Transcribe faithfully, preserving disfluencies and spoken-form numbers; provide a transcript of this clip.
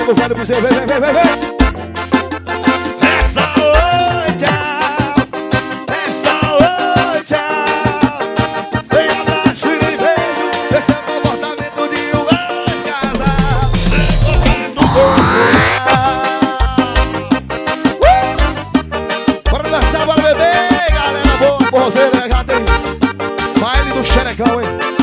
do velho piseiro, vem, vem, vem, vem, vem. Essa noite, essa noite, sem abraço e nem beijo, esse é o comportamento de um ex-casal. Bora dançar, bora beber, galera boa, forrozeira, já tem baile do xerecão, hein?